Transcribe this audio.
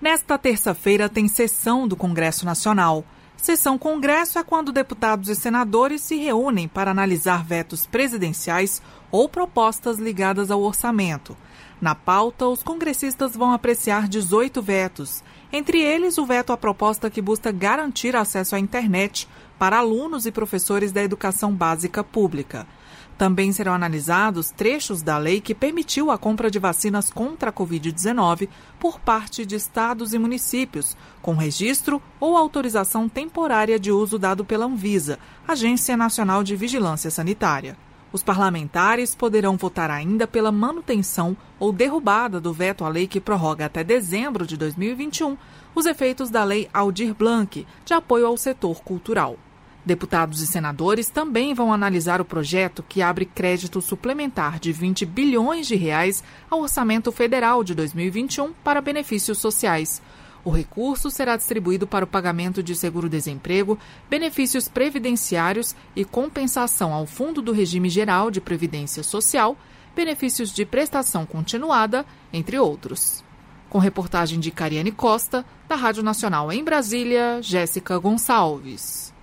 Nesta terça-feira tem sessão do Congresso Nacional. Sessão Congresso é quando deputados e senadores se reúnem para analisar vetos presidenciais ou propostas ligadas ao orçamento. Na pauta, os congressistas vão apreciar 18 vetos, entre eles o veto à proposta que busca garantir acesso à internet para alunos e professores da educação básica pública. Também serão analisados trechos da lei que permitiu a compra de vacinas contra a Covid-19 por parte de estados e municípios, com registro ou autorização temporária de uso dado pela Anvisa, Agência Nacional de Vigilância Sanitária. Os parlamentares poderão votar ainda pela manutenção ou derrubada do veto à lei que prorroga até dezembro de 2021 os efeitos da Lei Aldir Blanc, de apoio ao setor cultural. Deputados e senadores também vão analisar o projeto que abre crédito suplementar de 20 bilhões de reais ao Orçamento Federal de 2021 para benefícios sociais. O recurso será distribuído para o pagamento de seguro-desemprego, benefícios previdenciários e compensação ao Fundo do Regime Geral de Previdência Social, benefícios de prestação continuada, entre outros. Com reportagem de Cariane Costa, da Rádio Nacional em Brasília, Jéssica Gonçalves.